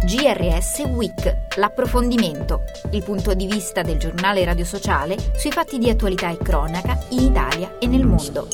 GRS Week, l'approfondimento, il punto di vista del giornale radio sociale sui fatti di attualità e cronaca in Italia e nel mondo.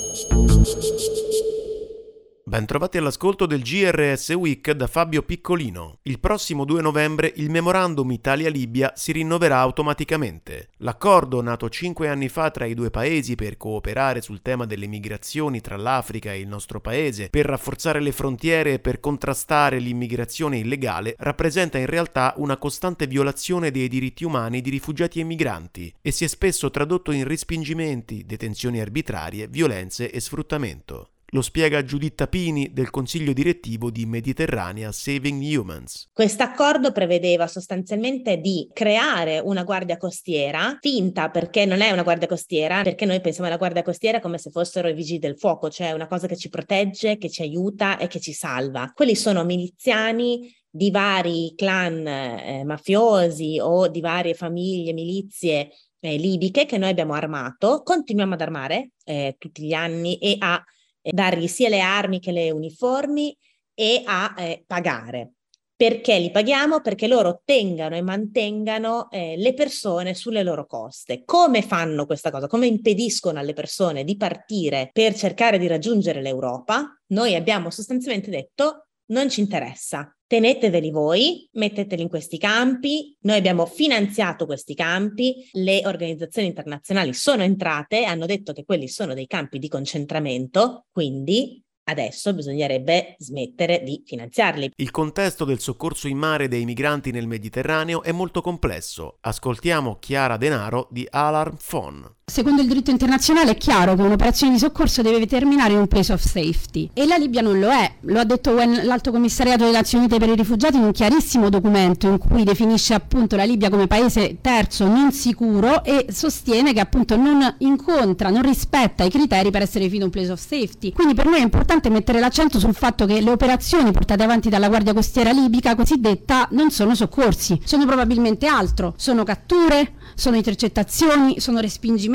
Bentrovati all'ascolto del GRS Week da Fabio Piccolino. Il prossimo 2 novembre il memorandum Italia-Libia si rinnoverà automaticamente. L'accordo, nato 5 anni fa tra i due paesi per cooperare sul tema delle migrazioni tra l'Africa e il nostro paese, per rafforzare le frontiere e per contrastare l'immigrazione illegale, rappresenta in realtà una costante violazione dei diritti umani di rifugiati e migranti e si è spesso tradotto in respingimenti, detenzioni arbitrarie, violenze e sfruttamento. Lo spiega Giuditta Pini del Consiglio Direttivo di Mediterranea Saving Humans. Quest'accordo prevedeva sostanzialmente di creare una guardia costiera, finta perché non è una guardia costiera, perché noi pensiamo alla guardia costiera come se fossero i vigili del fuoco, cioè una cosa che ci protegge, che ci aiuta e che ci salva. Quelli sono miliziani di vari clan mafiosi o di varie famiglie, milizie libiche che noi abbiamo armato, continuiamo ad armare tutti gli anni e a dargli sia le armi che le uniformi e a pagare. Perché li paghiamo? Perché loro tengano e mantengano le persone sulle loro coste. Come fanno questa cosa? Come impediscono alle persone di partire per cercare di raggiungere l'Europa? Noi abbiamo sostanzialmente detto: non ci interessa, teneteveli voi, metteteli in questi campi. Noi abbiamo finanziato questi campi, le organizzazioni internazionali sono entrate, hanno detto che quelli sono dei campi di concentramento, quindi adesso bisognerebbe smettere di finanziarli. Il contesto del soccorso in mare dei migranti nel Mediterraneo è molto complesso. Ascoltiamo Chiara Denaro di Alarm Phone. Secondo il diritto internazionale è chiaro che un'operazione di soccorso deve terminare in un place of safety e la Libia non lo è. Lo ha detto l'Alto Commissariato delle Nazioni Unite per i Rifugiati in un chiarissimo documento in cui definisce appunto la Libia come paese terzo non sicuro e sostiene che appunto non rispetta i criteri per essere definito un place of safety. Quindi per noi è importante mettere l'accento sul fatto che le operazioni portate avanti dalla Guardia Costiera libica cosiddetta non sono soccorsi, sono probabilmente altro, sono catture, sono intercettazioni, sono respingimenti,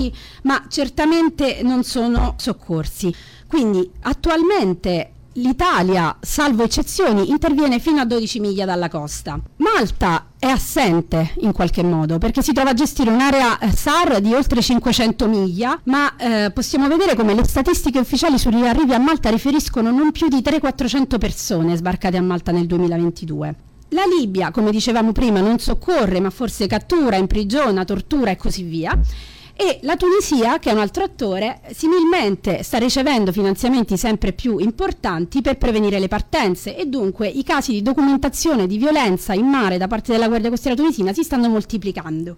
ma certamente non sono soccorsi. Quindi attualmente l'Italia, salvo eccezioni, interviene fino a 12 miglia dalla costa. Malta è assente in qualche modo perché si trova a gestire un'area SAR di oltre 500 miglia, ma possiamo vedere come le statistiche ufficiali sugli arrivi a Malta riferiscono non più di 300-400 persone sbarcate a Malta nel 2022. La Libia, come dicevamo prima, non soccorre, ma forse cattura, imprigiona, tortura e così via. E la Tunisia, che è un altro attore, similmente sta ricevendo finanziamenti sempre più importanti per prevenire le partenze e dunque i casi di documentazione di violenza in mare da parte della Guardia Costiera tunisina si stanno moltiplicando.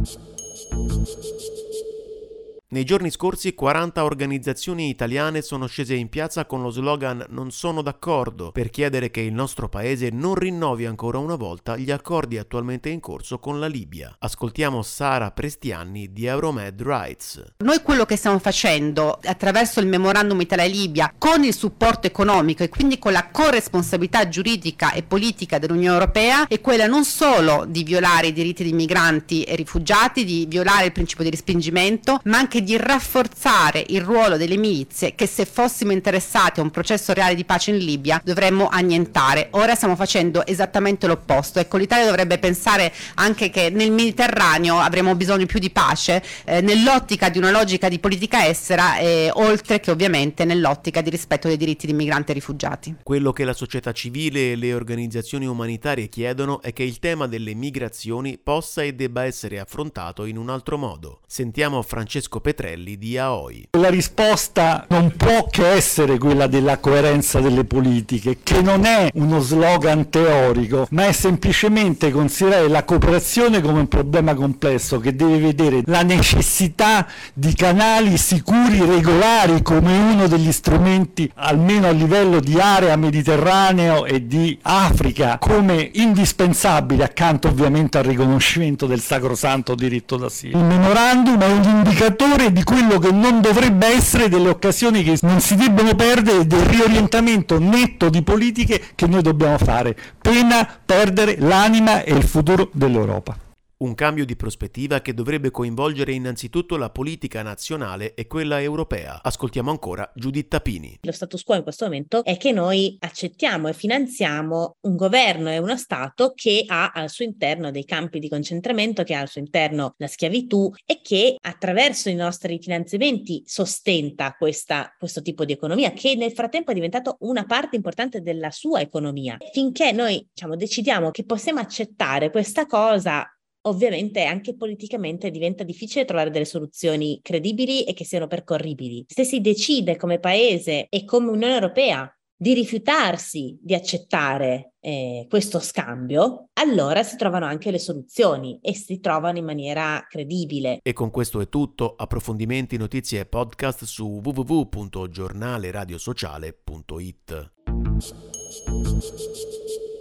Nei giorni scorsi 40 organizzazioni italiane sono scese in piazza con lo slogan "Non sono d'accordo" per chiedere che il nostro paese non rinnovi ancora una volta gli accordi attualmente in corso con la Libia. Ascoltiamo Sara Prestianni di Euromed Rights. Noi quello che stiamo facendo attraverso il memorandum Italia-Libia con il supporto economico e quindi con la corresponsabilità giuridica e politica dell'Unione Europea è quella non solo di violare i diritti dei migranti e rifugiati, di violare il principio di respingimento, ma anche di rafforzare il ruolo delle milizie che, se fossimo interessati a un processo reale di pace in Libia, dovremmo annientare. Ora stiamo facendo esattamente l'opposto. Ecco, l'Italia dovrebbe pensare anche che nel Mediterraneo avremo bisogno più di pace nell'ottica di una logica di politica estera oltre che ovviamente nell'ottica di rispetto dei diritti di migranti e rifugiati. Quello che la società civile e le organizzazioni umanitarie chiedono è che il tema delle migrazioni possa e debba essere affrontato in un altro modo. Sentiamo Francesco Petrelli di AOI. La risposta non può che essere quella della coerenza delle politiche, che non è uno slogan teorico, ma è semplicemente considerare la cooperazione come un problema complesso che deve vedere la necessità di canali sicuri, regolari, come uno degli strumenti, almeno a livello di area mediterraneo e di Africa, come indispensabile, accanto ovviamente al riconoscimento del sacrosanto diritto d'asilo. Il memorandum è un indicatore di quello che non dovrebbe essere, delle occasioni che non si debbono perdere, del riorientamento netto di politiche che noi dobbiamo fare, pena perdere l'anima e il futuro dell'Europa. Un cambio di prospettiva che dovrebbe coinvolgere innanzitutto la politica nazionale e quella europea. Ascoltiamo ancora Judith Tapini. Lo status quo in questo momento è che noi accettiamo e finanziamo un governo e uno Stato che ha al suo interno dei campi di concentramento, che ha al suo interno la schiavitù e che attraverso i nostri finanziamenti sostenta questo tipo di economia, che nel frattempo è diventato una parte importante della sua economia. Finché noi decidiamo che possiamo accettare questa cosa, ovviamente anche politicamente diventa difficile trovare delle soluzioni credibili e che siano percorribili. Se si decide come paese e come Unione Europea di rifiutarsi di accettare questo scambio, allora si trovano anche le soluzioni e si trovano in maniera credibile. E con questo è tutto. Approfondimenti, notizie e podcast su www.giornaleradiosociale.it.